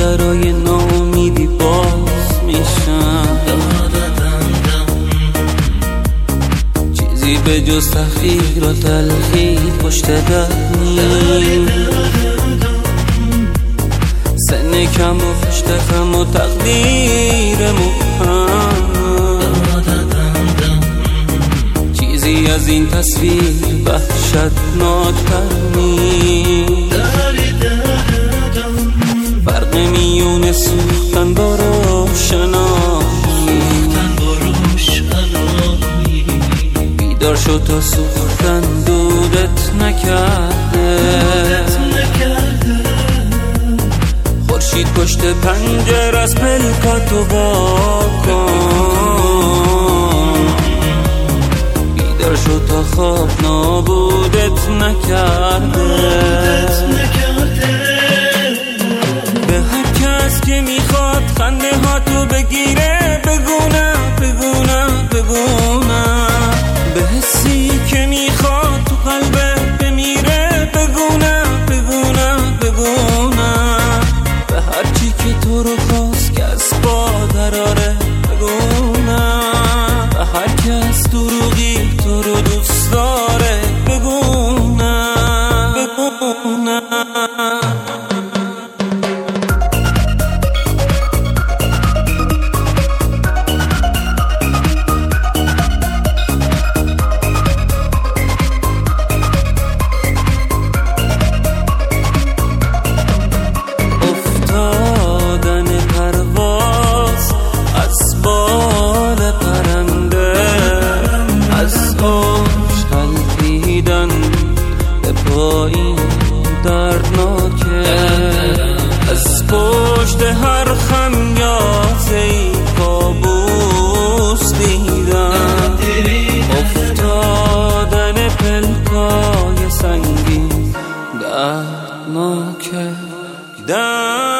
درای ناامیدی باز میشن، چیزی به جز تحقیر و تلخی پشت در نیست. سن کم و پشت خم و تقدیر مبهم، چیزی از این تصویر وحشتناک‌تر نیست. فرق میون سوختن با روشنایی، بیدار شد تا سوختن دودت نکرده. خورشید پشت پنجره از پلکاتو وا کن، بیدار شد تا خواب نابودت نکرده. به هر کس که میخواد خنده ها تو بگیره بگونه بگونه بگونه، به حسی که میخواد تو قلبت بمیره بگونه بگونه بگونه، به هر چی که تو رو خواست که از پا دراره بگونه، به هر کس دروغی تو رو دوست داره بگونه بگونه. این دردناکه از پشت هر خمیازه‌ای کابوس دیدم، افتادن پلکای سنگین دردناکه دیدم.